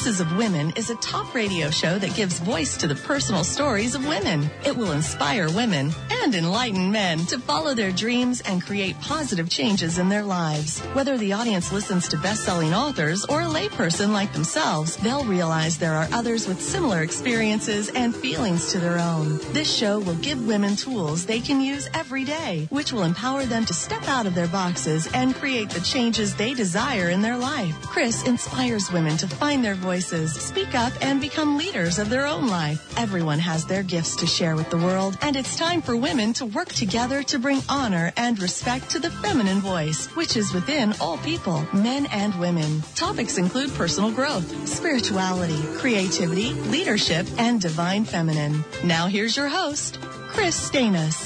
Voices of Women is a talk radio show that gives voice to the personal stories of women. It will inspire women and enlighten men to follow their dreams and create positive changes in their lives. Whether the audience listens to best-selling authors or a layperson like themselves, they'll realize there are others with similar experiences and feelings to their own. This show will give women tools they can use every day, which will empower them to step out of their boxes and create the changes they desire in their life. Chris inspires women to find their voices, speak up, and become leaders of their own life. Everyone has their gifts to share with the world, and it's time for women to work together to bring honor and respect to the feminine voice, which is within all people, men and women. Topics include personal growth, spirituality, creativity, leadership, and divine feminine. Now here's your host, Chris Stanis.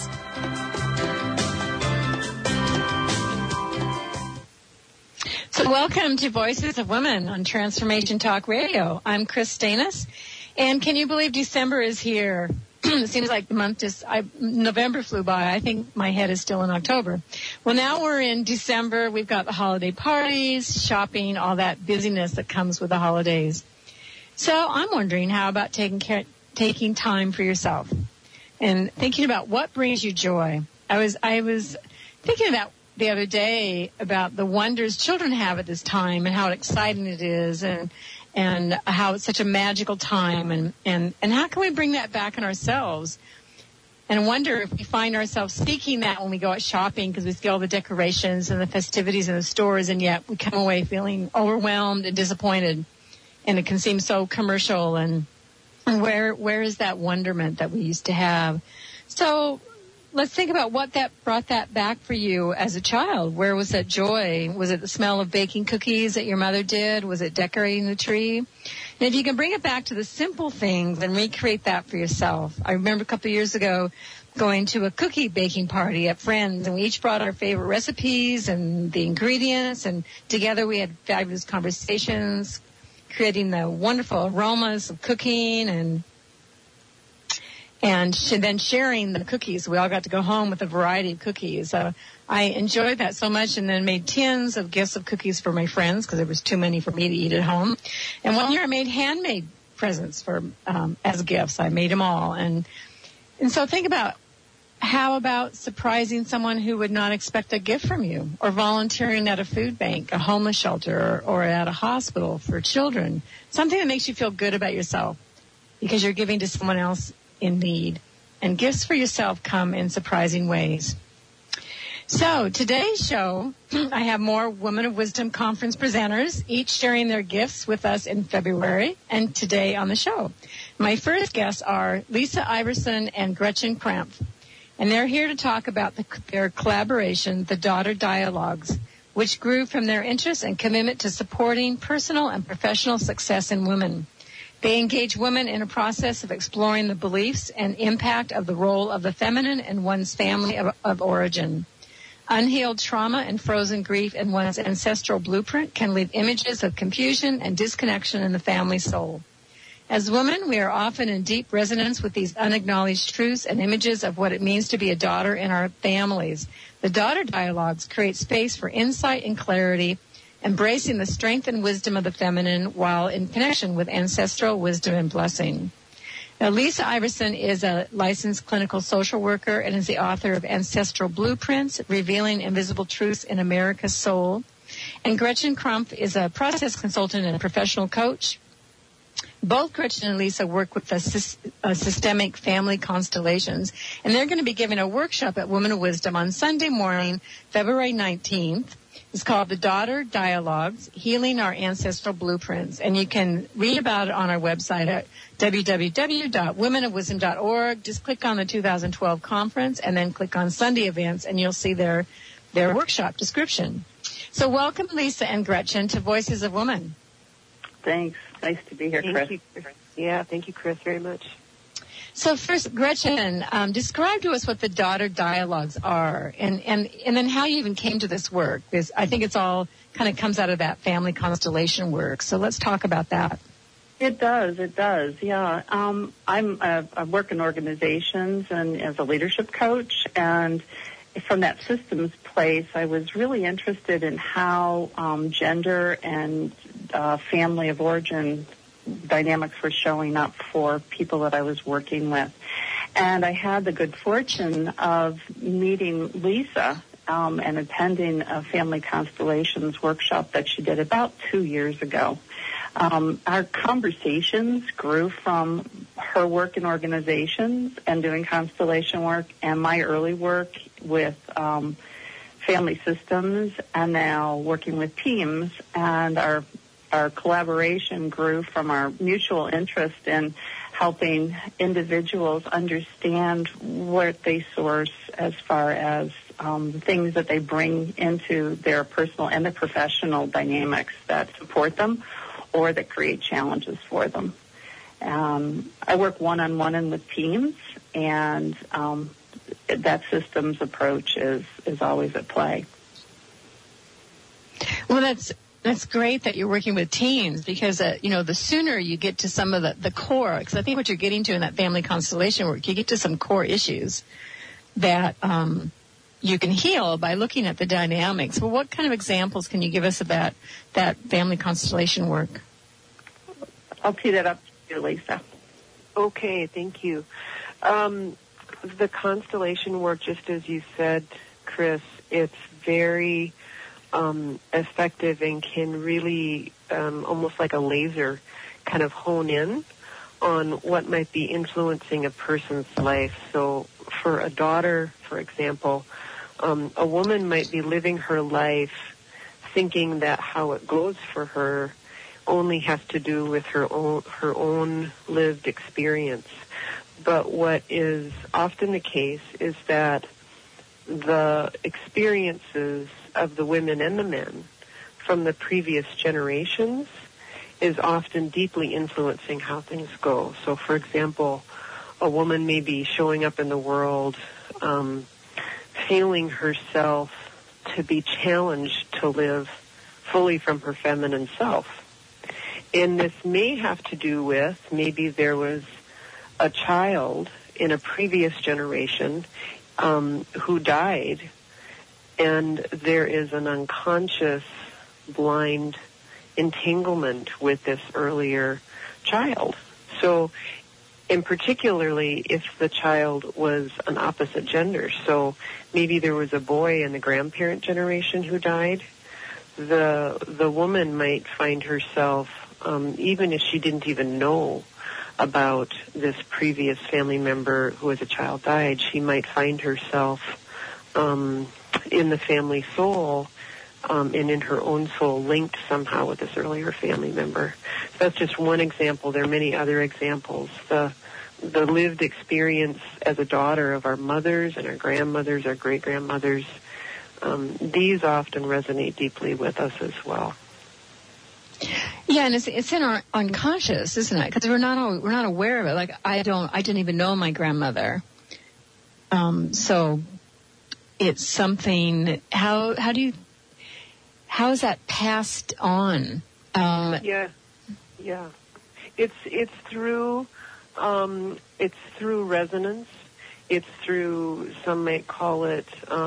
So welcome to Voices of Women on Transformation Talk Radio. I'm Chris Stanis, and can you believe December is here? It seems like the month November flew by. I think my head is still in October. Well, now we're in December. We've got the holiday parties, shopping, all that busyness that comes with the holidays. So I'm wondering, how about taking time for yourself and thinking about what brings you joy? I was thinking about the other day about the wonders children have at this time and how exciting it is and how it's such a magical time and how can we bring that back in ourselves and wonder if we find ourselves seeking that when we go out shopping because we see all the decorations and the festivities in the stores, and yet we come away feeling overwhelmed and disappointed, and it can seem so commercial, and where is that wonderment that we used to have? So let's think about what that brought that back for you as a child. Where was that joy? Was it the smell of baking cookies that your mother did? Was it decorating the tree? And if you can bring it back to the simple things and recreate that for yourself. I remember a couple of years ago going to a cookie baking party at Friends, and we each brought our favorite recipes and the ingredients, and together we had fabulous conversations, creating the wonderful aromas of cooking and then sharing the cookies. We all got to go home with a variety of cookies. I enjoyed that so much, and then made tins of gifts of cookies for my friends because there was too many for me to eat at home. And one year I made handmade presents for as gifts. I made them all. And so think about, how about surprising someone who would not expect a gift from you, or volunteering at a food bank, a homeless shelter, or at a hospital for children, something that makes you feel good about yourself because you're giving to someone else in need. And gifts for yourself come in surprising ways. So today's show, I have more Women of Wisdom Conference presenters, each sharing their gifts with us in February and today on the show. My first guests are Lisa Iverson and Gretchen Krampf, and they're here to talk about their collaboration, The Daughter Dialogues, which grew from their interest and commitment to supporting personal and professional success in women. They engage women in a process of exploring the beliefs and impact of the role of the feminine in one's family of origin. Unhealed trauma and frozen grief in one's ancestral blueprint can leave images of confusion and disconnection in the family soul. As women, we are often in deep resonance with these unacknowledged truths and images of what it means to be a daughter in our families. The Daughter Dialogues create space for insight and clarity, embracing the strength and wisdom of the feminine while in connection with ancestral wisdom and blessing. Now, Lisa Iverson is a licensed clinical social worker and is the author of Ancestral Blueprints, Revealing Invisible Truths in America's Soul. And Gretchen Krampf is a process consultant and a professional coach. Both Gretchen and Lisa work with the systemic family constellations, and they're going to be giving a workshop at Women of Wisdom on Sunday morning, February 19th. It's called The Daughter Dialogues, Healing Our Ancestral Blueprints. And you can read about it on our website at www.womenofwisdom.org. Just click on the 2012 conference and then click on Sunday events, and you'll see their workshop description. So welcome, Lisa and Gretchen, to Voices of Women. Thanks. Nice to be here, Chris. Thank you. Yeah, thank you, Chris, very much. So first, Gretchen, describe to us what the Daughter Dialogues are, and then how you even came to this work, because I think it's all kind of comes out of that family constellation work. So let's talk about that. It does, yeah. I work in organizations and as a leadership coach, and from that systems place, I was really interested in how gender and family of origin dynamics were showing up for people that I was working with. And I had the good fortune of meeting Lisa and attending a family constellations workshop that she did about 2 years ago. Our conversations grew from her work in organizations and doing constellation work and my early work with family systems and now working with teams. And our collaboration grew from our mutual interest in helping individuals understand what they source as far as the things that they bring into their personal and their professional dynamics that support them or that create challenges for them. I work one-on-one and with teams, and that systems approach is always at play. Well, that's great that you're working with teams because, the sooner you get to some of the core, because I think what you're getting to in that family constellation work, you get to some core issues that you can heal by looking at the dynamics. Well, what kind of examples can you give us of that family constellation work? I'll tee that up to you, Lisa. Okay, thank you. The constellation work, just as you said, Chris, it's very effective and can really, almost like a laser, kind of hone in on what might be influencing a person's life. So for a daughter, for example, a woman might be living her life thinking that how it goes for her only has to do with her own lived experience. But what is often the case is that the experiences of the women and the men from the previous generations is often deeply influencing how things go. So, for example, a woman may be showing up in the world feeling herself to be challenged to live fully from her feminine self. And this may have to do with maybe there was a child in a previous generation who died, and there is an unconscious blind entanglement with this earlier child. So, and particularly if the child was an opposite gender, so maybe there was a boy in the grandparent generation who died, the woman might find herself, even if she didn't even know about this previous family member who as a child died, she might find herself in the family soul and in her own soul linked somehow with this earlier family member. So that's just one example. There are many other examples. The lived experience as a daughter of our mothers and our grandmothers, our great-grandmothers, these often resonate deeply with us as well. Yeah, and it's in our unconscious, isn't it? Because we're not aware of it. Like I didn't even know my grandmother. So it's something. How is that passed on? Yeah. It's through resonance. It's through, some might call it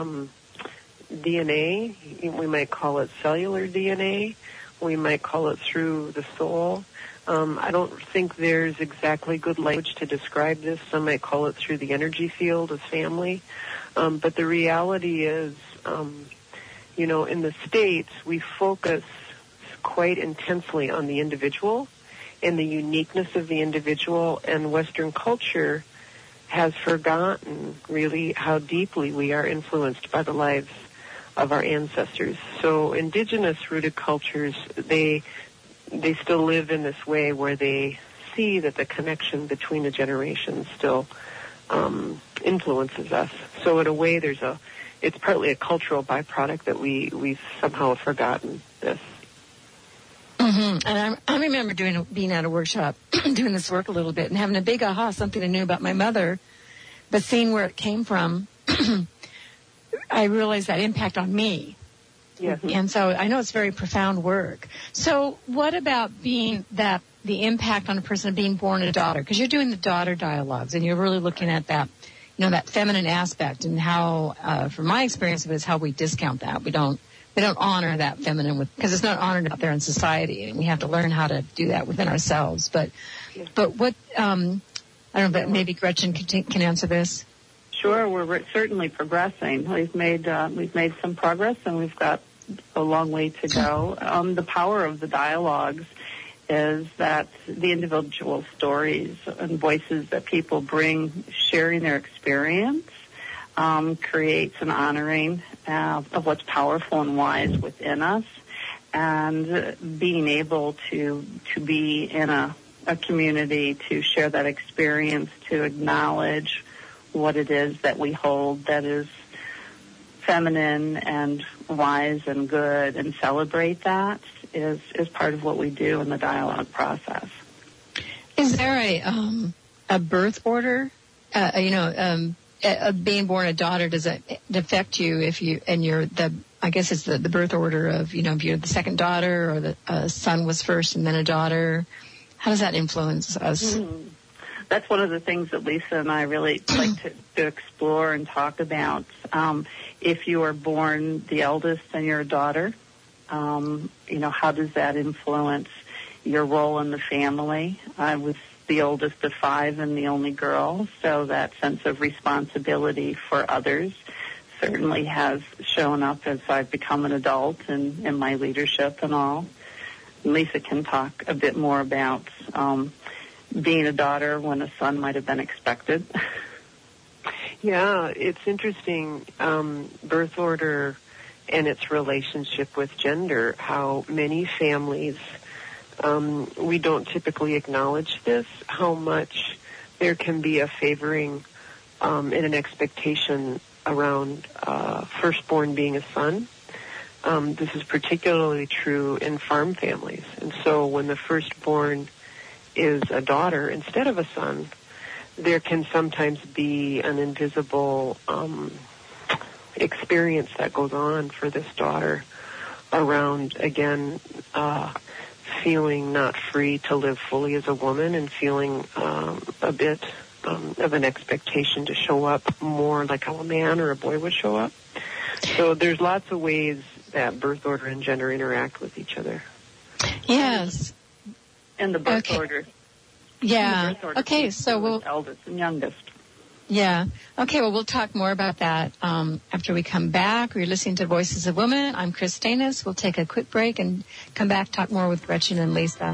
DNA. We might call it cellular DNA. We might call it through the soul. I don't think there's exactly good language to describe this. Some might call it through the energy field of family. But the reality is, in the States, we focus quite intensely on the individual and the uniqueness of the individual, and Western culture has forgotten really how deeply we are influenced by the lives of our ancestors. So indigenous rooted cultures, they still live in this way where they see that the connection between the generations still influences us. So in a way, it's partly a cultural byproduct that we somehow have forgotten this. Mm-hmm. And I remember being at a workshop, doing this work a little bit, and having a big aha, something I knew about my mother, but seeing where it came from, I realized that impact on me. Yes. And so I know it's very profound work. So what about the impact on a person of being born a daughter? Because you're doing the daughter dialogues, and you're really looking at that, that feminine aspect, and how, from my experience of it, is how we discount that. We honor that feminine because it's not honored out there in society, and we have to learn how to do that within ourselves. But what I don't know, but maybe Gretchen can answer this. Sure, we're certainly progressing. We've made some progress, and we've got a long way to go. The power of the dialogues is that the individual stories and voices that people bring, sharing their experience, creates an honoring of what's powerful and wise within us, and being able to be in a community to share that experience, to acknowledge what it is that we hold that is feminine and wise and good, and celebrate that is part of what we do in the dialogue process. Is there a birth order? Being born a daughter, does it affect you if you and you're I guess it's the birth order of if you're the second daughter or the son was first and then a daughter? How does that influence us? Mm-hmm. That's one of the things that Lisa and I really like to explore and talk about. If you are born the eldest and you're a daughter, how does that influence your role in the family? I was the oldest of 5 and the only girl, so that sense of responsibility for others certainly has shown up as I've become an adult and in my leadership and all. Lisa can talk a bit more about being a daughter when a son might have been expected. Yeah, it's interesting, birth order and its relationship with gender, how many families, we don't typically acknowledge this, how much there can be a favoring and an expectation around firstborn being a son. This is particularly true in farm families. And so when the firstborn is a daughter instead of a son, there can sometimes be an invisible experience that goes on for this daughter around, again, feeling not free to live fully as a woman and feeling a bit of an expectation to show up more like how a man or a boy would show up. So there's lots of ways that birth order and gender interact with each other. Yes. And the birth order. Yeah. Okay, so we'll... Eldest and youngest. Yeah. Okay, well, we'll talk more about that after we come back. We're listening to Voices of Women. I'm Chris Stanis. We'll take a quick break and come back, talk more with Gretchen and Lisa.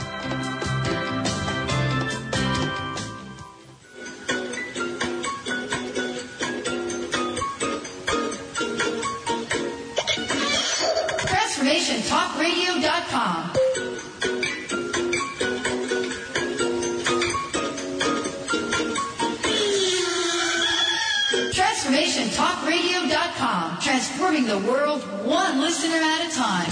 TransformationTalkRadio.com. TransformationTalkRadio.com. Transforming the world one listener at a time.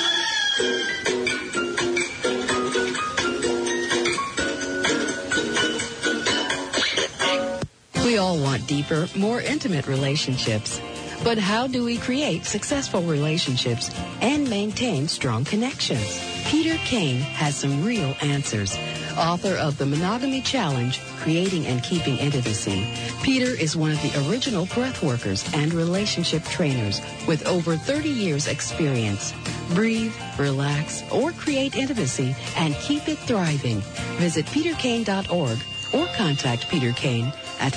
We all want deeper, more intimate relationships. But how do we create successful relationships and maintain strong connections? Peter Kane has some real answers. Author of The Monogamy Challenge, Creating and Keeping Intimacy, Peter is one of the original breathworkers and relationship trainers with over 30 years experience. Breathe, relax, or create intimacy and keep it thriving. Visit peterkane.org or contact Peter Kane at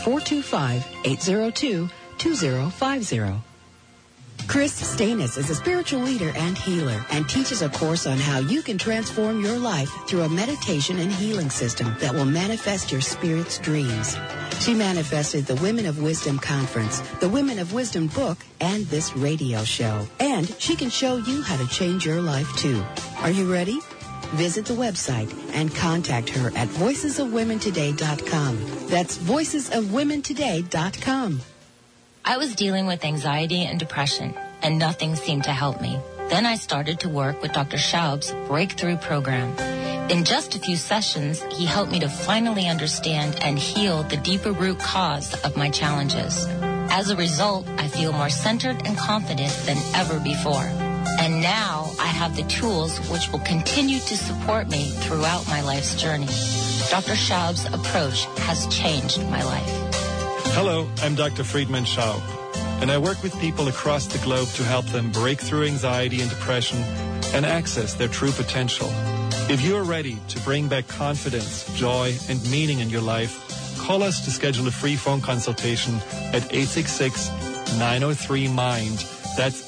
425-802-2050. Chris Stanis is a spiritual leader and healer and teaches a course on how you can transform your life through a meditation and healing system that will manifest your spirit's dreams. She manifested the Women of Wisdom Conference, the Women of Wisdom book, and this radio show. And she can show you how to change your life, too. Are you ready? Visit the website and contact her at voicesofwomentoday.com. That's voicesofwomentoday.com. I was dealing with anxiety and depression, and nothing seemed to help me. Then I started to work with Dr. Schaub's Breakthrough Program. In just a few sessions, he helped me to finally understand and heal the deeper root cause of my challenges. As a result, I feel more centered and confident than ever before. And now I have the tools which will continue to support me throughout my life's journey. Dr. Schaub's approach has changed my life. Hello, I'm Dr. Friedman Schaub. and I work with people across the globe to help them break through anxiety and depression and access their true potential. If you're ready to bring back confidence, joy, and meaning in your life, call us to schedule a free phone consultation at 866-903-MIND. That's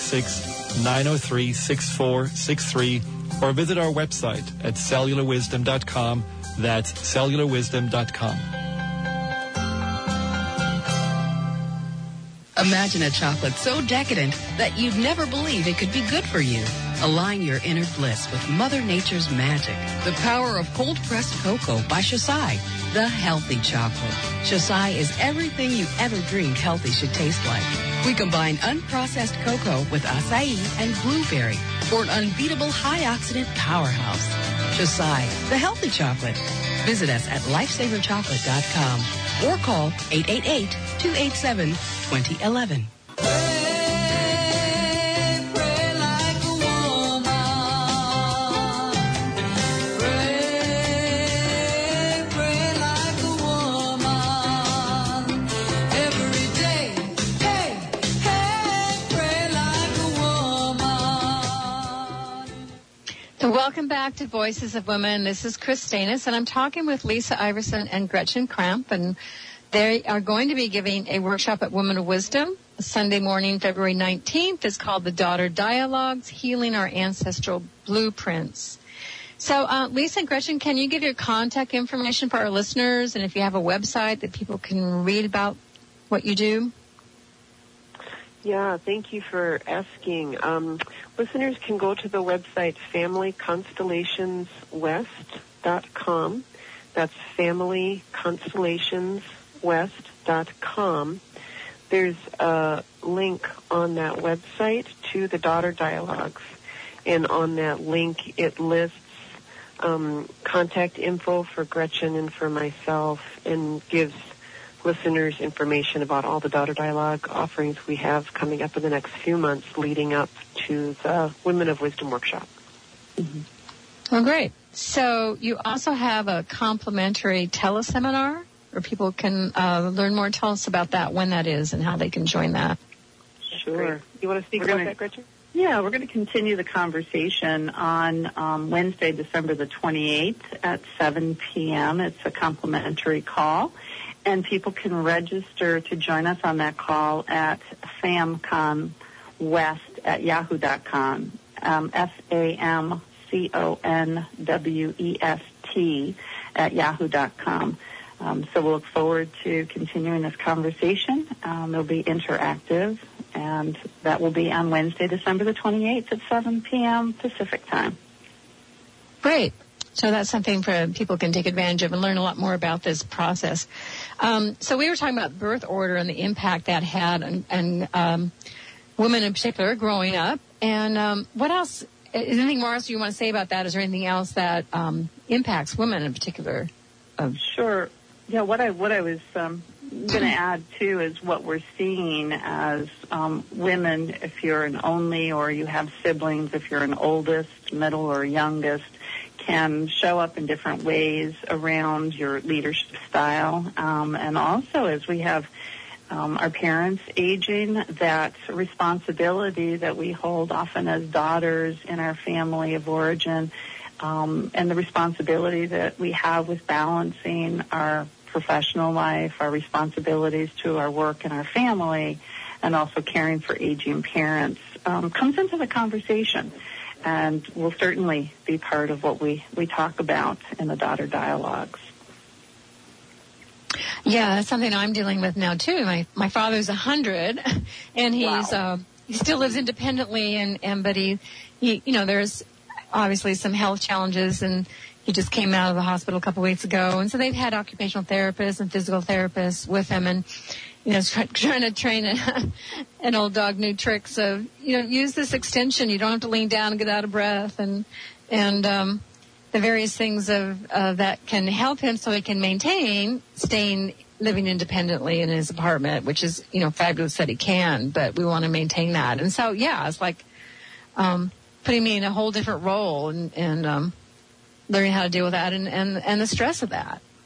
866-903-6463. Or visit our website at cellularwisdom.com. That's cellularwisdom.com. Imagine a chocolate so decadent that you'd never believe it could be good for you. Align your inner bliss with Mother Nature's magic. The power of cold-pressed cocoa by Shasai, the healthy chocolate. Shasai is everything you ever dreamed healthy should taste like. We combine unprocessed cocoa with acai and blueberry for an unbeatable high-oxidant powerhouse. Shasai, the healthy chocolate. Visit us at lifesaverchocolate.com or call 888-287-2011. Welcome back to Voices of Women. This is Chris Stanis, and I'm talking with Lisa Iverson and Gretchen Kramp, and they are going to be giving a workshop at Women of Wisdom Sunday morning, February 19th. It's called The Daughter Dialogues, Healing Our Ancestral Blueprints. So, Lisa and Gretchen, can you give your contact information for our listeners, and if you have a website that people can read about what you do? Yeah, thank you for asking. Listeners can go to the website familyconstellationswest.com. That's familyconstellationswest.com. There's a link on that website to the Daughter Dialogues. And on that link, it lists contact info for Gretchen and for myself and gives listeners information about all the Daughter Dialogue offerings we have coming up in the next few months leading up to the Women of Wisdom workshop. Mm-hmm. Well, great. So you also have a complimentary teleseminar where people can learn more. Tell us about that, when that is, and how they can join that. Sure. You want to speak about that, Gretchen? Yeah, we're going to continue the conversation on Wednesday, December the 28th at 7 p.m. It's a complimentary call. And people can register to join us on that call at famconwest@yahoo.com, FAMCONWEST @yahoo.com. So we'll look forward to continuing this conversation. It'll be interactive, and that will be on Wednesday, December the 28th at 7 p.m. Pacific time. Great. So that's something for people can take advantage of and learn a lot more about this process. So we were talking about birth order and the impact that had on women in particular growing up. And what else? Is there anything more else you want to say about that? Is there anything else that impacts women in particular? Sure. Yeah, what I was going to add, too, is what we're seeing as women, if you're an only or you have siblings, if you're an oldest, middle, or youngest, can show up in different ways around your leadership style. And also, as we have our parents aging, that responsibility that we hold often as daughters in our family of origin, and the responsibility that we have with balancing our professional life, our responsibilities to our work and our family, and also caring for aging parents, comes into the conversation. And will certainly be part of what we talk about in the Daughter Dialogues. Yeah, that's something I'm dealing with now, too. My father's 100, and he's he still lives independently, but he there's obviously some health challenges, and he just came out of the hospital a couple weeks ago. And so they've had occupational therapists and physical therapists with him, and trying to train an old dog new tricks of, use this extension. You don't have to lean down and get out of breath, and the various things of that can help him so he can maintain living independently in his apartment, which is, fabulous that he can, but we want to maintain that. And so, yeah, it's like putting me in a whole different role and learning how to deal with that and the stress of that.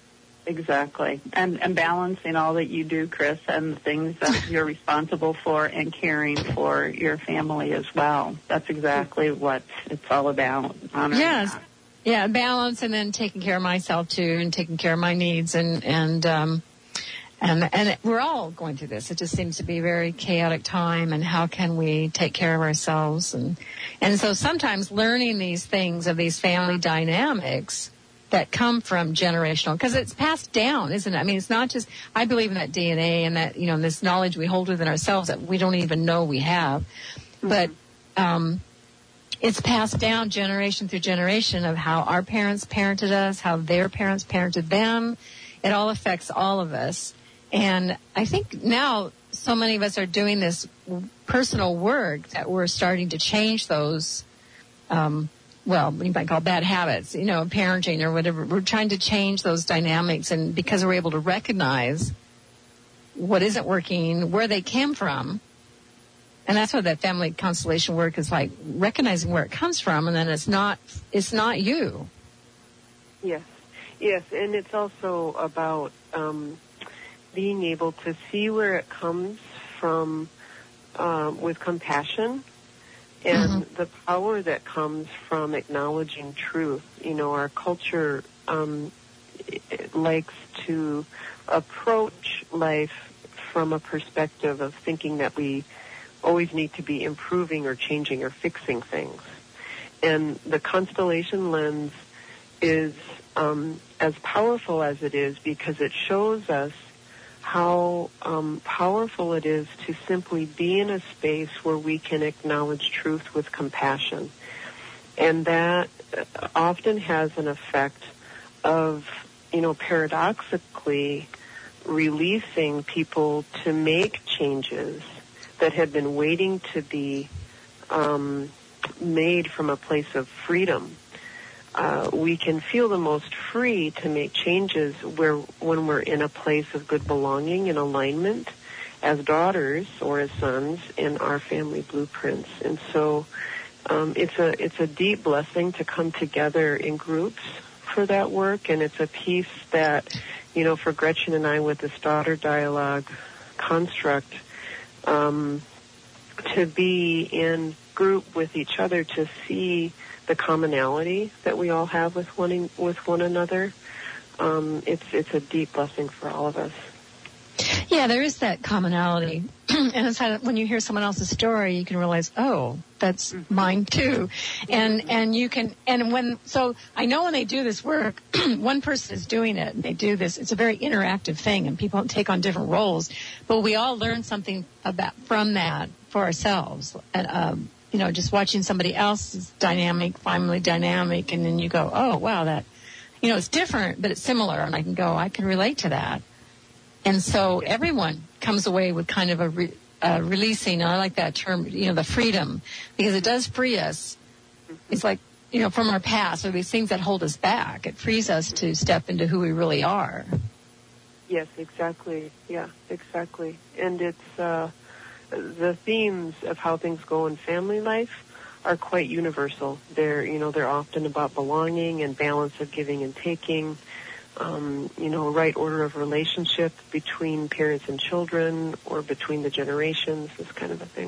Exactly. And balancing all that you do, Chris, and the things that you're responsible for and caring for your family as well. That's exactly what it's all about. Yes. That. Yeah, balance, and then taking care of myself too, and taking care of my needs, and we're all going through this. It just seems to be a very chaotic time, and how can we take care of ourselves? And so sometimes learning these things of these family dynamics that come from generational, because it's passed down, isn't it? I mean, it's not just, I believe in that DNA and that, this knowledge we hold within ourselves that we don't even know we have. But it's passed down generation through generation of how our parents parented us, how their parents parented them. It all affects all of us. And I think now so many of us are doing this personal work that we're starting to change those, you might call bad habits, parenting or whatever. We're trying to change those dynamics, and because we're able to recognize what isn't working, where they came from. And that's what that family constellation work is like, recognizing where it comes from, and then it's not you. Yes, and it's also about being able to see where it comes from with compassion and the power that comes from acknowledging truth. Our culture likes to approach life from a perspective of thinking that we always need to be improving or changing or fixing things. And the constellation lens is as powerful as it is because it shows us how powerful it is to simply be in a space where we can acknowledge truth with compassion. And that often has an effect of, paradoxically releasing people to make changes that had been waiting to be made from a place of freedom. We can feel the most free to make changes when we're in a place of good belonging and alignment as daughters or as sons in our family blueprints. And so it's a deep blessing to come together in groups for that work, and it's a piece that, for Gretchen and I with this daughter dialogue construct, to be in group with each other to see the commonality that we all have with one another. It's a deep blessing for all of us. Yeah, there is that commonality. And it's how, when you hear someone else's story, you can realize, oh, that's mine too. And you can, so I know when they do this work, one person is doing it and they do this. It's a very interactive thing and people take on different roles, but we all learn something from that for ourselves. And, just watching somebody else's family dynamic, and then you go, oh, wow, that, it's different, but it's similar. And I can relate to that. And so everyone comes away with kind of a releasing, and I like that term, the freedom, because it does free us. It's like, from our past, or these things that hold us back. It frees us to step into who we really are. Yes, exactly. Yeah, exactly. And it's the themes of how things go in family life are quite universal. They're often about belonging and balance of giving and taking. Right order of relationship between parents and children or between the generations, this kind of a thing.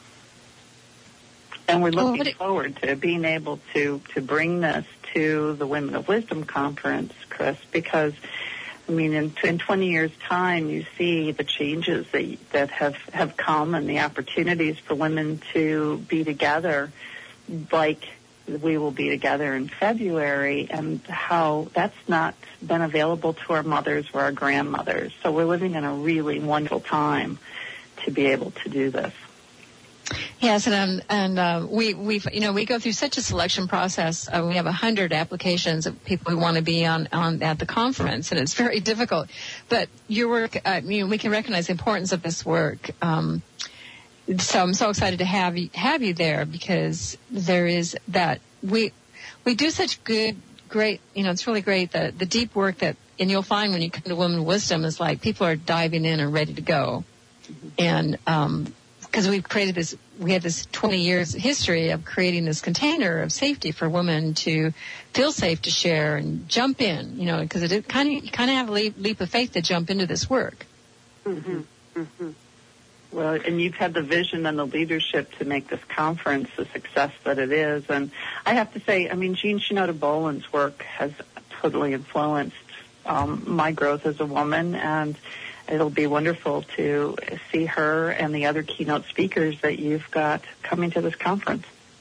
And we're looking forward to being able to bring this to the Women of Wisdom Conference, Chris, because, in 20 years' time, you see the changes that have come and the opportunities for women to be together, like we will be together in February, and how that's not been available to our mothers or our grandmothers. So we're living in a really wonderful time to be able to do this. Yes, and we go through such a selection process. We have 100 applications of people who want to be on at the conference, and it's very difficult. But your work, we can recognize the importance of this work. So I'm so excited to have you there, because there is that we do such great, it's really great, the deep work that, and you'll find when you come to Women of Wisdom is like people are diving in and ready to go. And because we've created this we had this 20 years history of creating this container of safety for women to feel safe to share and jump in, because you kind of have a leap of faith to jump into this work. Mm-hmm. Mm-hmm. Well, and you've had the vision and the leadership to make this conference the success that it is. And I have to say, Jean Shinoda Boland's work has totally influenced my growth as a woman, and it'll be wonderful to see her and the other keynote speakers that you've got coming to this conference.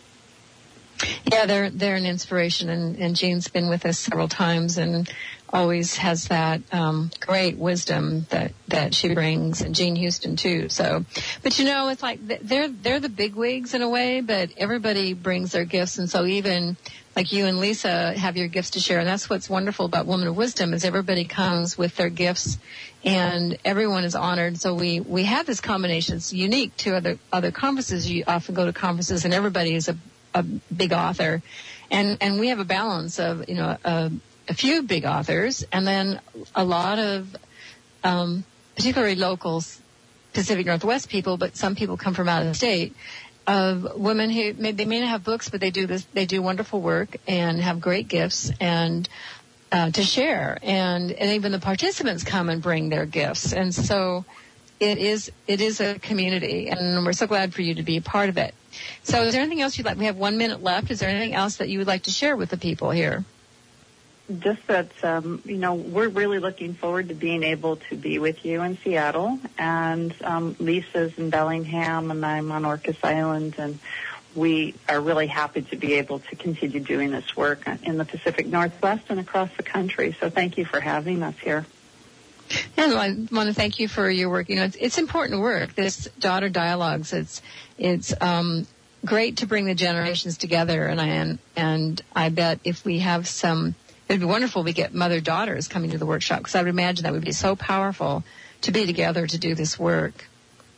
Yeah, they're an inspiration, and Jean's been with us several times and always has that great wisdom that she brings, and Jean Houston too. So, but it's like they're the bigwigs in a way, but everybody brings their gifts, and so even like you and Lisa have your gifts to share, and that's what's wonderful about Women of Wisdom is everybody comes with their gifts, and everyone is honored. So we have this combination. It's unique to other conferences. You often go to conferences, and everybody is a big author, and we have a balance of a few big authors, and then a lot of particularly local Pacific Northwest people, but some people come from out of the state, of women who they may not have books, but they do wonderful work and have great gifts and to share, and even the participants come and bring their gifts, and so it is a community, and we're so glad for you to be a part of it. So is there anything else you'd like? We have 1 minute left. Is there anything else that you would like to share with the people here? Just that, we're really looking forward to being able to be with you in Seattle, and Lisa's in Bellingham, and I'm on Orcas Island, and we are really happy to be able to continue doing this work in the Pacific Northwest and across the country. So thank you for having us here. And I want to thank you for your work. It's important work. This Daughter Dialogues, it's great to bring the generations together, and I bet if we have it'd be wonderful if we get mother-daughters coming to the workshop, because I would imagine that would be so powerful to be together to do this work.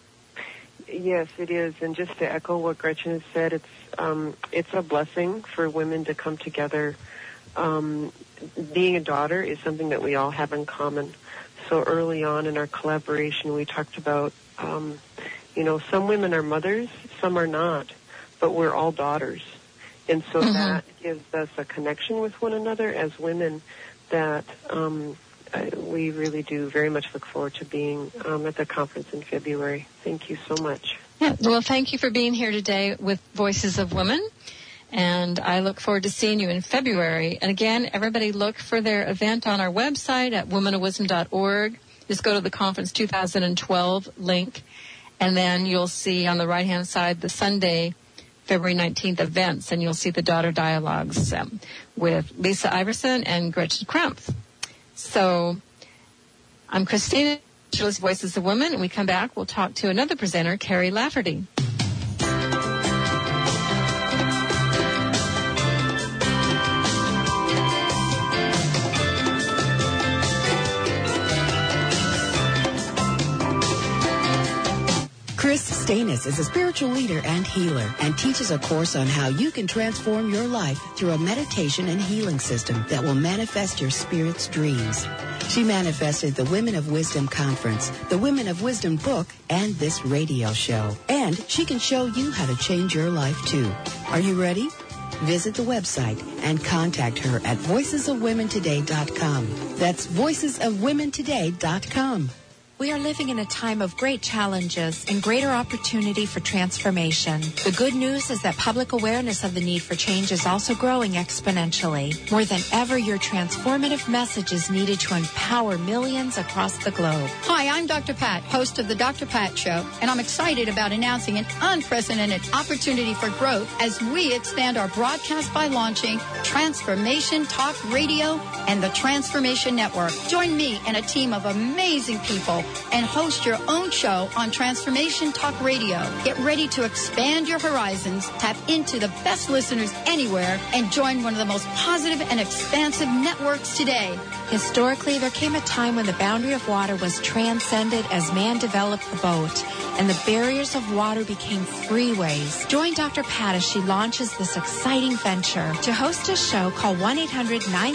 Yes, it is. And just to echo what Gretchen has said, it's a blessing for women to come together. Being a daughter is something that we all have in common. So early on in our collaboration, we talked about, some women are mothers, some are not, but we're all daughters. And so that gives us a connection with one another as women that we really do very much look forward to being at the conference in February. Thank you so much. Yeah, well, thank you for being here today with Voices of Women. And I look forward to seeing you in February. And again, everybody look for their event on our website at womenofwisdom.org. Just go to the Conference 2012 link, and then you'll see on the right-hand side the Sunday, February 19th events, and you'll see the Daughter Dialogues with Lisa Iverson and Gretchen Krumpf. So I'm Christina, Voices of Women, and we come back, we'll talk to another presenter, Carrie Lafferty. Chris Stanis is a spiritual leader and healer and teaches a course on how you can transform your life through a meditation and healing system that will manifest your spirit's dreams. She manifested the Women of Wisdom Conference, the Women of Wisdom book, and this radio show. And she can show you how to change your life, too. Are you ready? Visit the website and contact her at voicesofwomentoday.com. That's voicesofwomentoday.com. We are living in a time of great challenges and greater opportunity for transformation. The good news is that public awareness of the need for change is also growing exponentially. More than ever, your transformative message is needed to empower millions across the globe. Hi, I'm Dr. Pat, host of The Dr. Pat Show, and I'm excited about announcing an unprecedented opportunity for growth as we expand our broadcast by launching Transformation Talk Radio and the Transformation Network. Join me and a team of amazing people and host your own show on Transformation Talk Radio. Get ready to expand your horizons, tap into the best listeners anywhere, and join one of the most positive and expansive networks today. Historically, there came a time when the boundary of water was transcended as man developed the boat, and the barriers of water became freeways. Join Dr. Pat as she launches this exciting venture. To host a show, call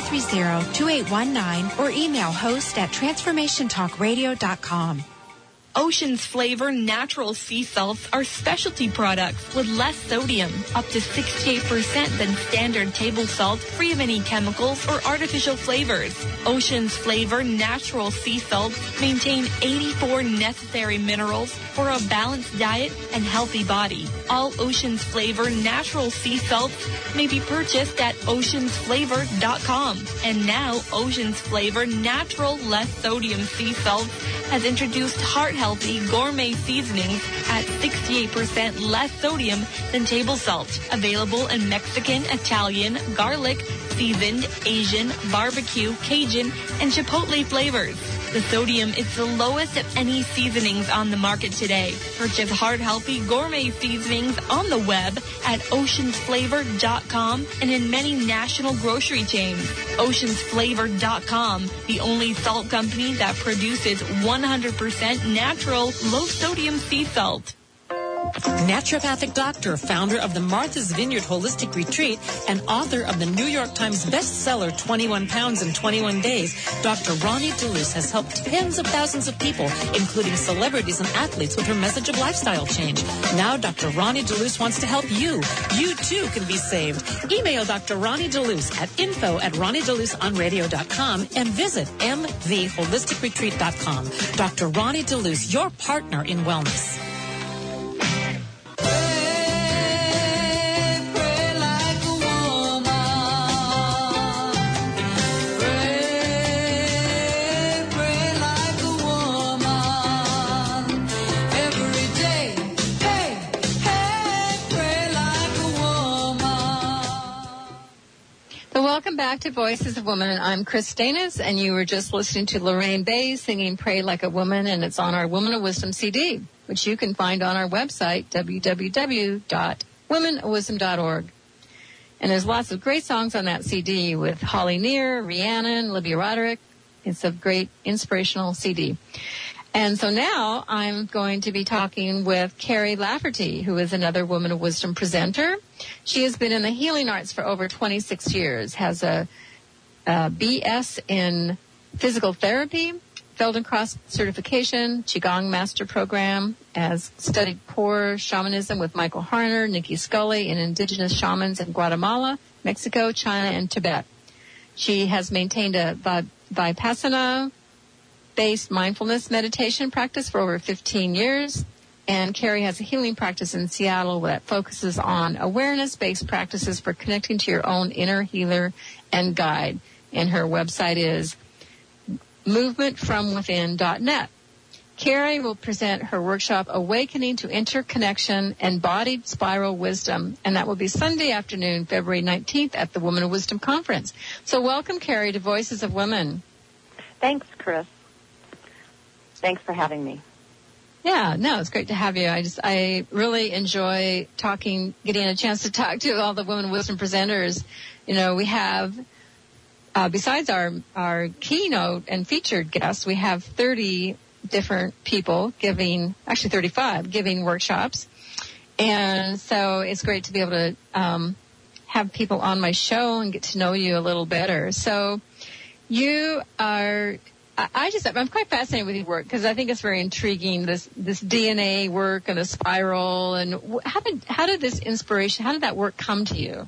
1-800-930-2819 or email host@transformationtalkradio.com. Ocean's Flavor natural sea salts are specialty products with less sodium, up to 68% than standard table salt, free of any chemicals or artificial flavors. Ocean's Flavor natural sea salts maintain 84 necessary minerals for a balanced diet and healthy body. All Ocean's Flavor natural sea salts may be purchased at oceansflavor.com. And now Ocean's Flavor natural less sodium sea salts has introduced heart-healthy gourmet seasonings at 68% less sodium than table salt. Available in Mexican, Italian, garlic, seasoned, Asian, barbecue, Cajun, and Chipotle flavors. The sodium is the lowest of any seasonings on the market today. Purchase heart-healthy gourmet seasonings on the web at oceansflavor.com and in many national grocery chains. Oceansflavor.com, the only salt company that produces 100% natural, low-sodium sea salt. Naturopathic doctor, founder of the Martha's Vineyard Holistic Retreat, and author of the New York Times bestseller 21 Pounds in 21 Days, Dr. Ronnie DeLuce has helped tens of thousands of people, including celebrities and athletes, with her message of lifestyle change. Now Dr. Ronnie DeLuce wants to help you. You too can be saved. Email Dr. Ronnie DeLuce at info@ronniedeluceonradio.com and visit mvholisticretreat.com. Dr. Ronnie DeLuce, your partner in wellness. Welcome back to Voices of Women. I'm Chris Danis, and you were just listening to Lorraine Bays singing Pray Like a Woman, and it's on our Woman of Wisdom CD, which you can find on our website, www.womenofwisdom.org. And there's lots of great songs on that CD with Holly Near, Rhiannon, Libya Roderick. It's a great inspirational CD. And so now I'm going to be talking with Carrie Lafferty, who is another Woman of Wisdom presenter. She has been in the healing arts for over 26 years, has a BS in physical therapy, Feldenkrais certification, Qigong master program, has studied core shamanism with Michael Harner, Nikki Scully, and indigenous shamans in Guatemala, Mexico, China, and Tibet. She has maintained a Vipassana-based mindfulness meditation practice for over 15 years. And Carrie has a healing practice in Seattle that focuses on awareness-based practices for connecting to your own inner healer and guide. And her website is movementfromwithin.net. Carrie will present her workshop, Awakening to Interconnection, Embodied Spiral Wisdom, and that will be Sunday afternoon, February 19th at the Woman of Wisdom Conference. So welcome, Carrie, to Voices of Women. Thanks, Chris. Thanks for having me. Yeah, no, it's great to have you. I really enjoy getting a chance to talk to all the Women of Wisdom presenters. You know, we have, besides our keynote and featured guests, we have 30 different people 35, giving workshops. And so it's great to be able to have people on my show and get to know you a little better. So you are... I'm quite fascinated with your work because I think it's very intriguing, this DNA work and the spiral. And how did this inspiration, how did that work come to you?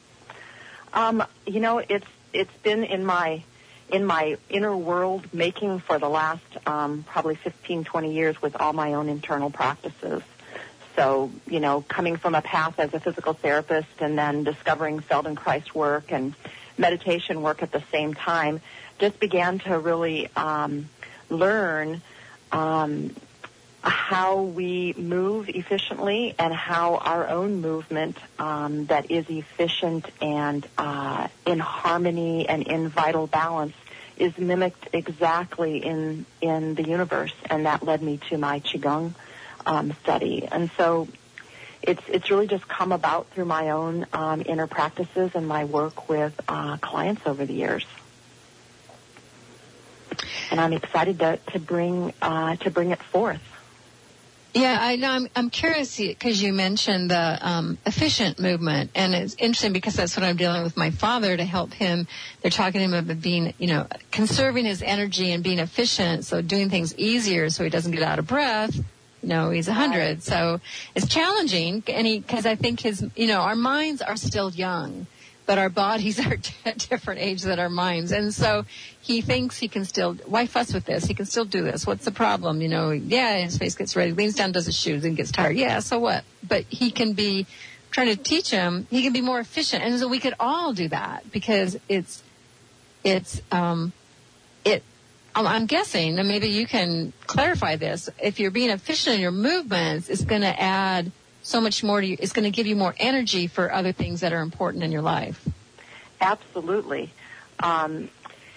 You know, it's been in my inner world making for the last probably 15, 20 years with all my own internal practices. So, you know, coming from a path as a physical therapist and then discovering Feldenkrais work and meditation work at the same time, just began to really learn how we move efficiently and how our own movement that is efficient and in harmony and in vital balance is mimicked exactly in the universe. And that led me to my Qigong study. And so it's really just come about through my own inner practices and my work with clients over the years. And I'm excited to bring it forth. Yeah, I know. I'm curious because you mentioned the efficient movement, and it's interesting because that's what I'm dealing with my father to help him. They're talking to him about being, conserving his energy and being efficient, so doing things easier so he doesn't get out of breath. He's 100, so it's challenging, and because I think our minds are still young, but our bodies are at different age than our minds. And so he thinks he can still, why fuss with this? He can still do this. What's the problem? His face gets ready, leans down, does his shoes, and gets tired. Yeah, so what? But he can be, trying to teach him, he can be more efficient. And so we could all do that because I'm guessing, and maybe you can clarify this, if you're being efficient in your movements, it's going to add so much more to you. It's going to give you more energy for other things that are important in your life. Absolutely. And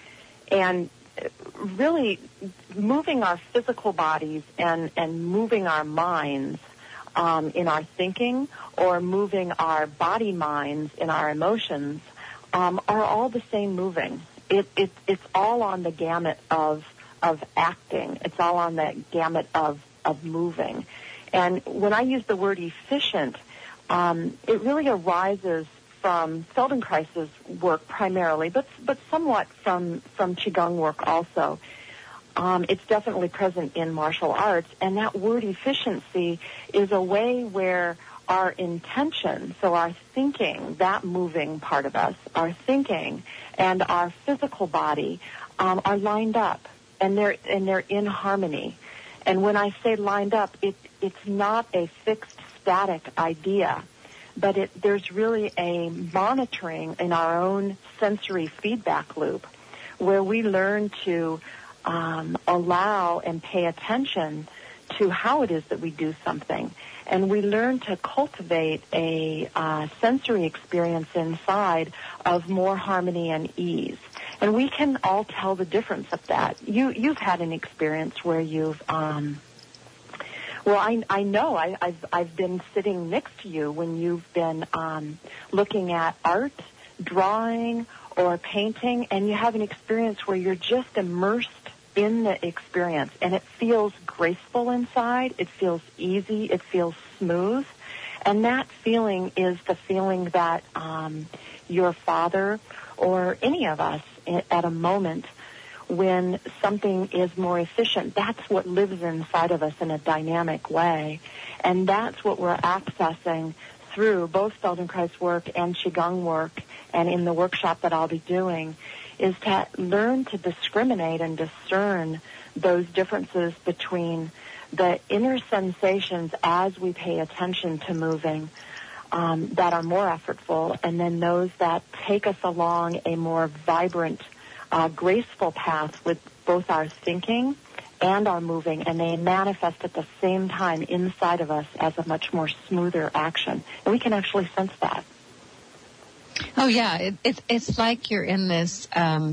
really moving our physical bodies and moving our minds in our thinking, or moving our body minds in our emotions are all the same moving. It's all on the gamut of acting. It's all on the gamut of moving. And when I use the word efficient, it really arises from Feldenkrais's work primarily, but somewhat from Qigong work also. It's definitely present in martial arts, and that word efficiency is a way where our intention, so our thinking, that moving part of us, our thinking and our physical body are lined up, and they're in harmony. And when I say lined up, it's not a fixed, static idea, but there's really a monitoring in our own sensory feedback loop where we learn to allow and pay attention to how it is that we do something. And we learn to cultivate a sensory experience inside of more harmony and ease. And we can all tell the difference of that. You've had an experience where you've, I know I've been sitting next to you when you've been looking at art, drawing, or painting, and you have an experience where you're just immersed in the experience, and it feels graceful inside, it feels easy, it feels smooth, and that feeling is the feeling that your father or any of us at a moment when something is more efficient, that's what lives inside of us in a dynamic way, and that's what we're accessing through both Feldenkrais work and Qigong work, and in the workshop that I'll be doing, is to learn to discriminate and discern those differences between the inner sensations as we pay attention to moving that are more effortful, and then those that take us along a more vibrant, graceful path with both our thinking and our moving, and they manifest at the same time inside of us as a much more smoother action. And we can actually sense that. Oh yeah, it's like you're in this. I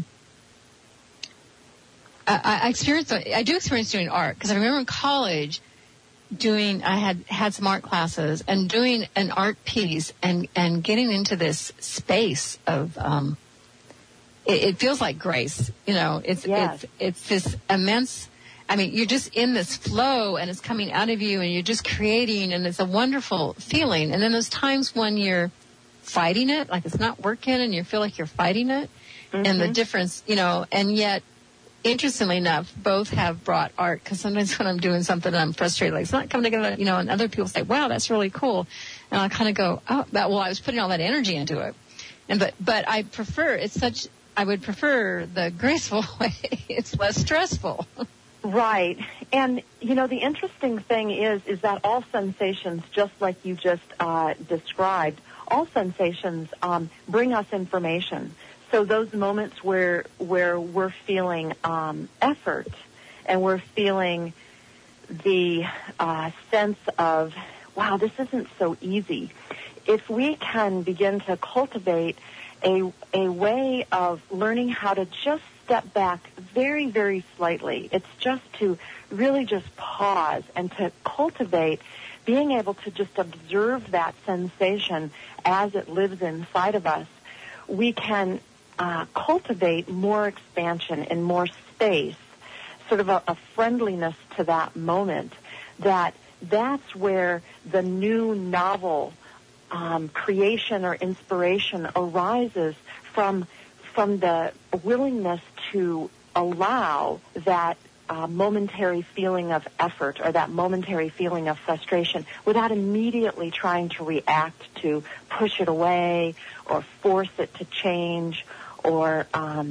do experience doing art because I remember in college I had some art classes and doing an art piece and getting into this space of. It feels like grace, It's this immense. I mean, you're just in this flow, and it's coming out of you, and you're just creating, and it's a wonderful feeling. And then there's times when you're fighting it, like it's not working, and you feel like you're fighting it, and the difference, and yet, interestingly enough, both have brought art, because sometimes when I'm doing something and I'm frustrated, like it's not coming together, and other people say, wow, that's really cool, and I kind of go, oh, I was putting all that energy into it, but I would prefer the graceful way. It's less stressful. Right. And, the interesting thing is that all sensations, just like you just described, all sensations bring us information. So those moments where we're feeling effort and we're feeling the sense of, wow, this isn't so easy. If we can begin to cultivate a way of learning how to just step back very, very slightly, it's just to really just pause and to cultivate being able to just observe that sensation as it lives inside of us, we can cultivate more expansion and more space, sort of a friendliness to that moment that that's where the new novel creation or inspiration arises from the willingness to allow that momentary feeling of effort or that momentary feeling of frustration without immediately trying to react to push it away or force it to change or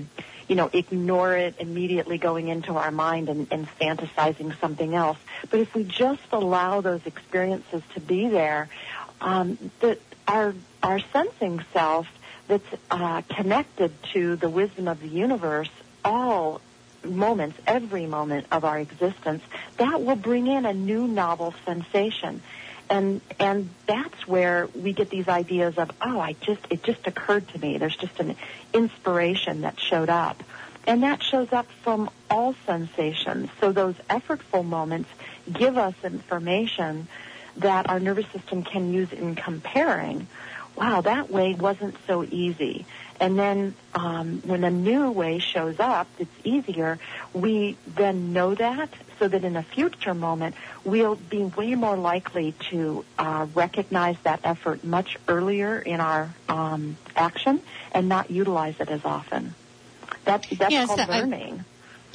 ignore it immediately going into our mind and fantasizing something else. But if we just allow those experiences to be there, that our sensing self that's connected to the wisdom of the universe, all moments, every moment of our existence, that will bring in a new novel sensation. And that's where we get these ideas of, it just occurred to me. There's just an inspiration that showed up. And that shows up from all sensations. So those effortful moments give us information that our nervous system can use in comparing. Wow, that way wasn't so easy. And then when a new way shows up, it's easier. We then know that so that in a future moment, we'll be way more likely to recognize that effort much earlier in our action and not utilize it as often. That's called learning.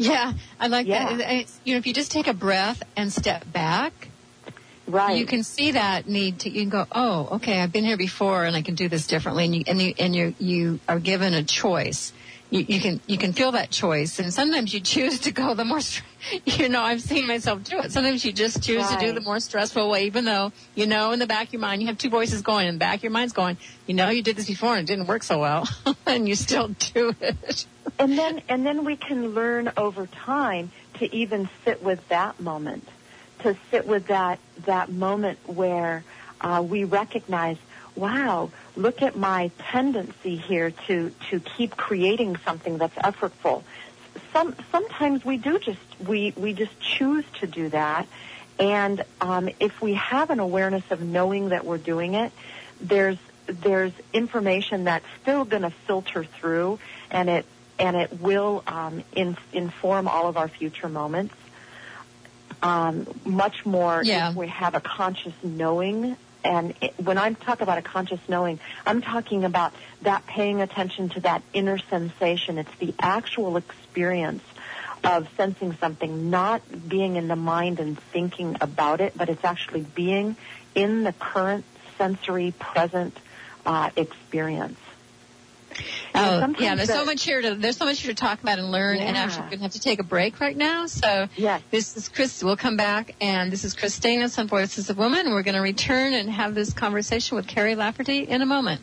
I like that. If you just take a breath and step back, right, you can see that need to. You can go, oh, okay, I've been here before, and I can do this differently. And you are given a choice. You can feel that choice, and sometimes you choose to go the more. I've seen myself do it. Sometimes you just choose to do the more stressful way, even though in the back of your mind you have two voices going. In the back of your mind's going, you did this before and it didn't work so well, and you still do it. And then we can learn over time to even sit with that moment, to sit with that moment where we recognize, wow, look at my tendency here to keep creating something that's effortful. Sometimes we just choose to do that, and if we have an awareness of knowing that we're doing it, there's information that's still going to filter through, and it will inform all of our future moments much more if we have a conscious knowing. And when I talk about a conscious knowing, I'm talking about that paying attention to that inner sensation. It's the actual experience of sensing something, not being in the mind and thinking about it, but it's actually being in the current sensory present experience. There's so much here to talk about and learn, and actually we're going to have to take a break right now. So this is Chris. We'll come back, and this is Chris Stanis on Voices of Women. We're going to return and have this conversation with Carrie Lafferty in a moment.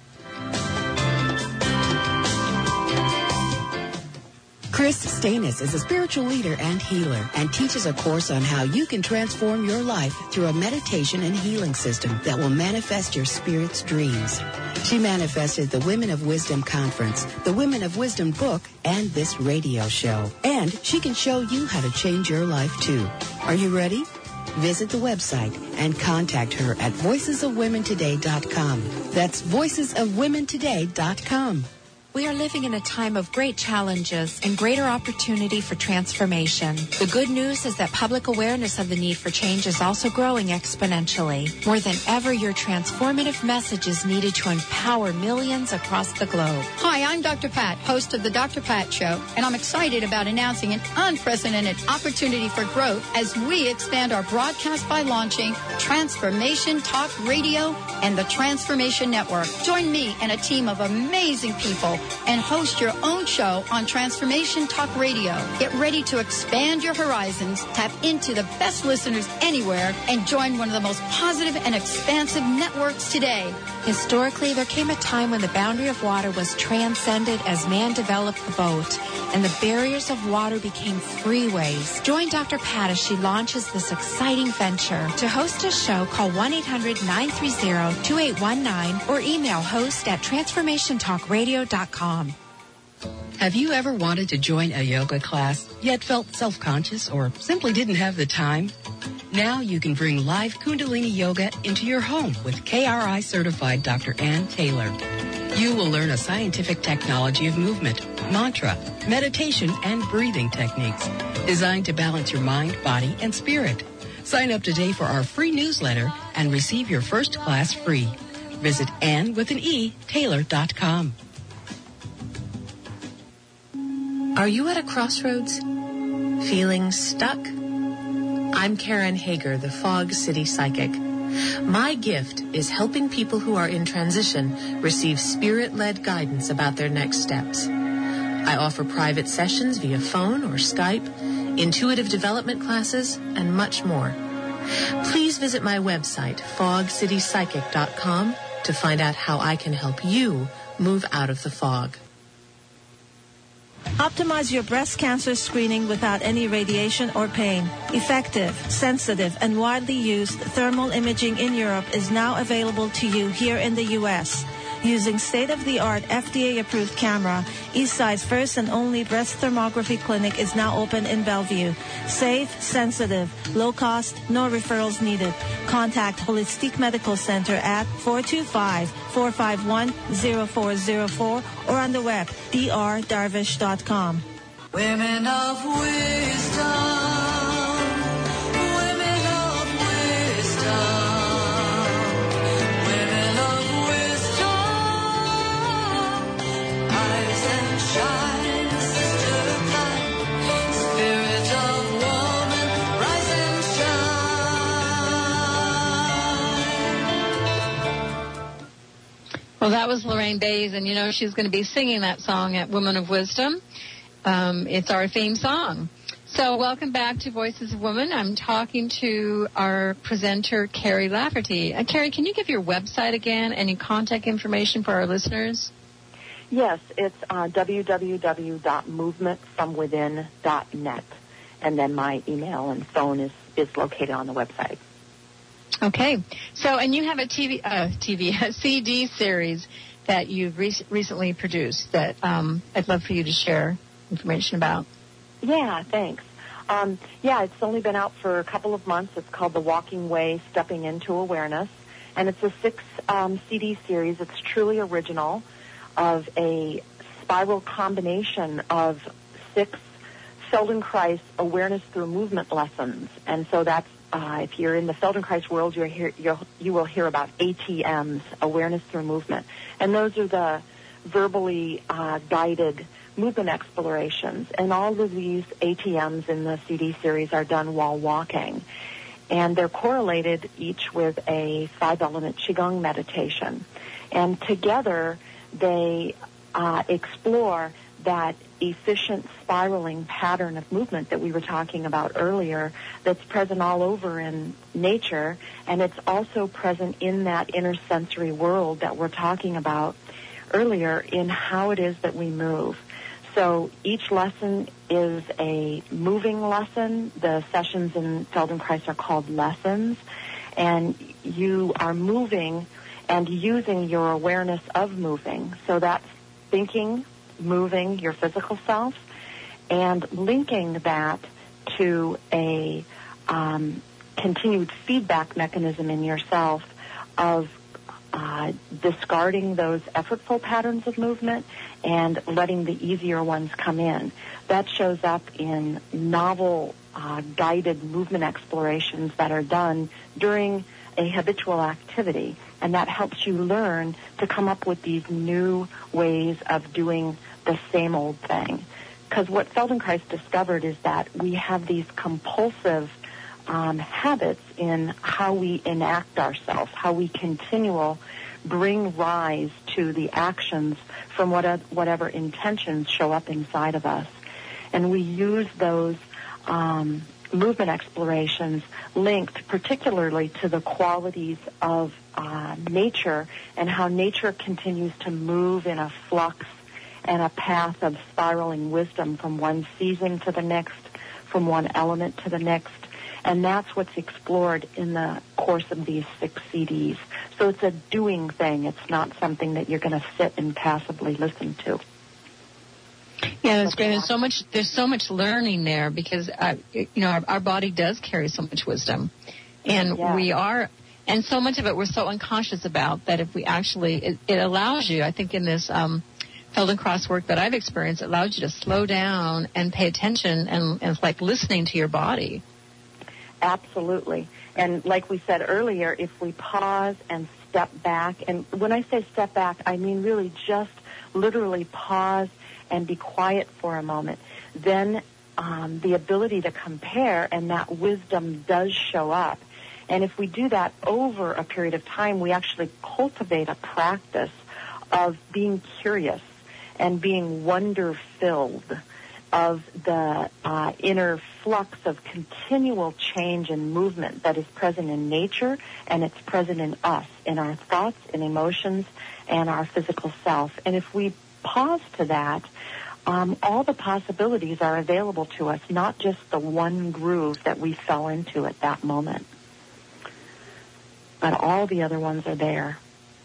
Chris Stanis is a spiritual leader and healer and teaches a course on how you can transform your life through a meditation and healing system that will manifest your spirit's dreams. She manifested the Women of Wisdom Conference, the Women of Wisdom book, and this radio show. And she can show you how to change your life, too. Are you ready? Visit the website and contact her at voicesofwomentoday.com. That's voicesofwomentoday.com. We are living in a time of great challenges and greater opportunity for transformation. The good news is that public awareness of the need for change is also growing exponentially. More than ever, your transformative message is needed to empower millions across the globe. Hi, I'm Dr. Pat, host of The Dr. Pat Show, and I'm excited about announcing an unprecedented opportunity for growth as we expand our broadcast by launching Transformation Talk Radio and the Transformation Network. Join me and a team of amazing people and host your own show on Transformation Talk Radio. Get ready to expand your horizons, tap into the best listeners anywhere, and join one of the most positive and expansive networks today. Historically, there came a time when the boundary of water was transcended as man developed the boat, and the barriers of water became freeways. Join Dr. Pat as she launches this exciting venture. To host a show, call 1-800-930-2819 or email host@transformationtalkradio.com. Have you ever wanted to join a yoga class, yet felt self-conscious or simply didn't have the time? Now you can bring live Kundalini Yoga into your home with KRI certified Dr. Ann Taylor. You will learn a scientific technology of movement, mantra, meditation, and breathing techniques designed to balance your mind, body, and spirit. Sign up today for our free newsletter and receive your first class free. Visit AnnWithAnE.Taylor.com. Are you at a crossroads? Feeling stuck? I'm Karen Hager, the Fog City Psychic. My gift is helping people who are in transition receive spirit-led guidance about their next steps. I offer private sessions via phone or Skype, intuitive development classes, and much more. Please visit my website, fogcitypsychic.com, to find out how I can help you move out of the fog. Optimize your breast cancer screening without any radiation or pain. Effective, sensitive, and widely used thermal imaging in Europe is now available to you here in the U.S. Using state-of-the-art FDA-approved camera, Eastside's first and only breast thermography clinic is now open in Bellevue. Safe, sensitive, low cost, no referrals needed. Contact Holistic Medical Center at 425-451-0404 or on the web, drdarvish.com. Women of wisdom. Well, that was Lorraine Bays, and she's going to be singing that song at Women of Wisdom. It's our theme song. So welcome back to Voices of Women. I'm talking to our presenter, Carrie Lafferty. Carrie, can you give your website again and your contact information for our listeners? Yes, it's www.movementfromwithin.net, and then my email and phone is located on the website. Okay. So, and you have a CD series that you've recently produced that I'd love for you to share information about. Yeah, thanks. It's only been out for a couple of months. It's called The Walking Way, Stepping into Awareness, and it's a 6 CD series. It's truly original, of a spiral combination of 6 Feldenkrais awareness through movement lessons. And so that's if you're in the Feldenkrais world, you will hear about ATMs, awareness through movement. And those are the verbally guided movement explorations. And all of these ATMs in the CD series are done while walking. And they're correlated each with a 5-element Qigong meditation. And together they explore that efficient spiraling pattern of movement that we were talking about earlier that's present all over in nature, and it's also present in that inner sensory world that we're talking about earlier in how it is that we move. So each lesson is a moving lesson. The sessions in Feldenkrais are called lessons, and you are moving and using your awareness of moving. So that's thinking, moving your physical self, and linking that to a continued feedback mechanism in yourself of discarding those effortful patterns of movement and letting the easier ones come in. That shows up in novel guided movement explorations that are done during a habitual activity, and that helps you learn to come up with these new ways of doing the same old thing. Because what Feldenkrais discovered is that we have these compulsive habits in how we enact ourselves, how we bring rise to the actions from whatever intentions show up inside of us. And we use those movement explorations linked particularly to the qualities of nature and how nature continues to move in a flux and a path of spiraling wisdom from one season to the next, from one element to the next. And that's what's explored in the course of these 6 CDs. So it's a doing thing. It's not something that you're going to sit and passively listen to. Yeah, that's great. There's so much learning there because, our body does carry so much wisdom. And we are, and so much of it we're so unconscious about that if we actually, it allows you, I think in this Feldenkrais work that I've experienced, it allows you to slow down and pay attention, and it's like listening to your body. Absolutely. And like we said earlier, if we pause and step back, and when I say step back, I mean really just literally pause and be quiet for a moment, then the ability to compare and that wisdom does show up. And if we do that over a period of time, we actually cultivate a practice of being curious and being wonder-filled of the inner flux of continual change and movement that is present in nature, and it's present in us, in our thoughts and emotions and our physical self. And if we pause to that, all the possibilities are available to us, not just the one groove that we fell into at that moment. But all the other ones are there.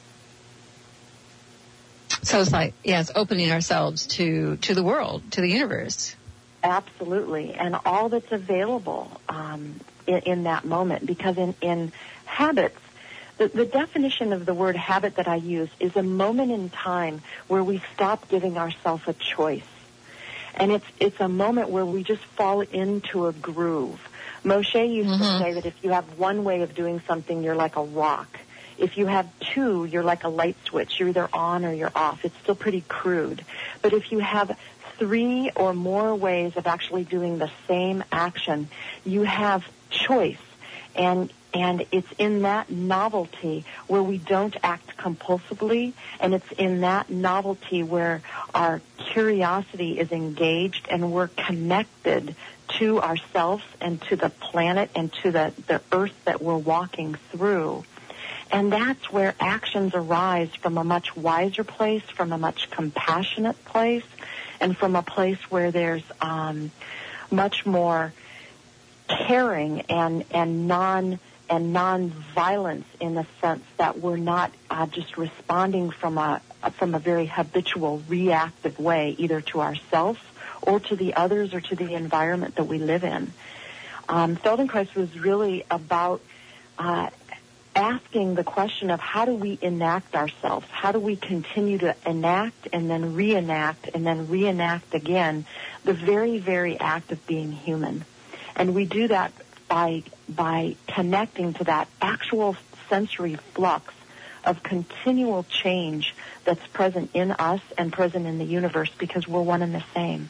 So it's like, it's opening ourselves to the world, to the universe. Absolutely. And all that's available in that moment. Because in habits, the definition of the word habit that I use is a moment in time where we stop giving ourselves a choice. And it's a moment where we just fall into a groove. Moshe used to say that if you have one way of doing something, you're like a rock. If you have two, you're like a light switch. You're either on or you're off. It's still pretty crude. But if you have 3 or more ways of actually doing the same action, you have choice. And it's in that novelty where we don't act compulsively, and it's in that novelty where our curiosity is engaged and we're connected to ourselves and to the planet and to the earth that we're walking through. And that's where actions arise from a much wiser place, from a much compassionate place, and from a place where there's much more caring and non-violence, in the sense that we're not just responding from a very habitual reactive way, either to ourselves or to the others or to the environment that we live in. Feldenkrais was really about asking the question of how do we enact ourselves? How do we continue to enact and then reenact again the very, very act of being human? And we do that by connecting to that actual sensory flux of continual change that's present in us and present in the universe, because we're one and the same.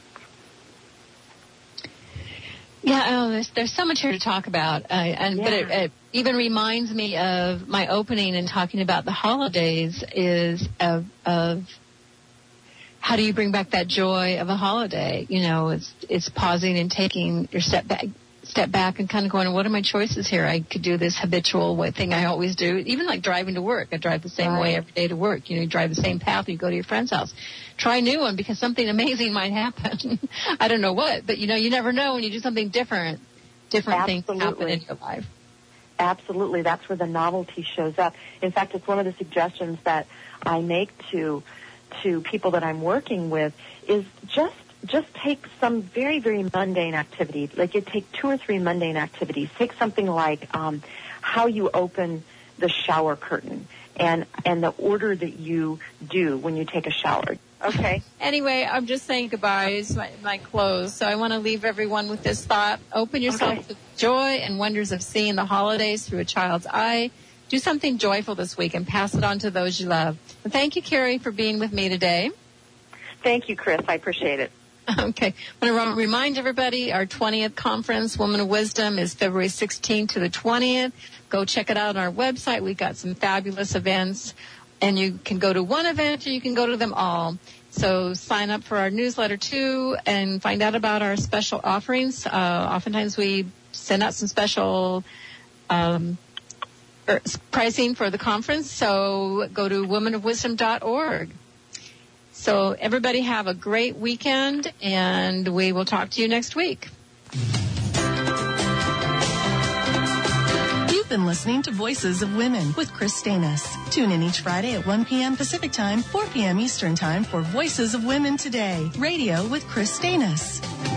Yeah, there's so much here to talk about, but it even reminds me of my opening and talking about the holidays is of how do you bring back that joy of a holiday? You know, it's pausing and taking your step back and kind of going, what are my choices here? I could do this habitual thing I always do, even like driving to work. I drive the same way every day to work. You know, you drive the same path and you go to your friend's house. Try a new one because something amazing might happen. I don't know what, but, you know, you never know when you do something different. Different things happen in your life. Absolutely. That's where the novelty shows up. In fact, it's one of the suggestions that I make to people that I'm working with is just take some very, very mundane activity. Like, you take 2 or 3 mundane activities. Take something like how you open the shower curtain and the order that you do when you take a shower. Okay. Anyway, I'm just saying goodbye. It's my close. So I want to leave everyone with this thought. Open yourself to joy and wonders of seeing the holidays through a child's eye. Do something joyful this week and pass it on to those you love. And thank you, Carrie, for being with me today. Thank you, Chris. I appreciate it. Okay. I want to remind everybody our 20th conference, Woman of Wisdom, is February 16th to the 20th. Go check it out on our website. We've got some fabulous events. And you can go to one event or you can go to them all. So sign up for our newsletter, too, and find out about our special offerings. Oftentimes we send out some special pricing for the conference. So go to womanofwisdom.org. So everybody have a great weekend, and we will talk to you next week. You've been listening to Voices of Women with Chris Stanis. Tune in each Friday at 1 p.m. Pacific Time, 4 p.m. Eastern Time for Voices of Women Today, radio with Chris Stanis.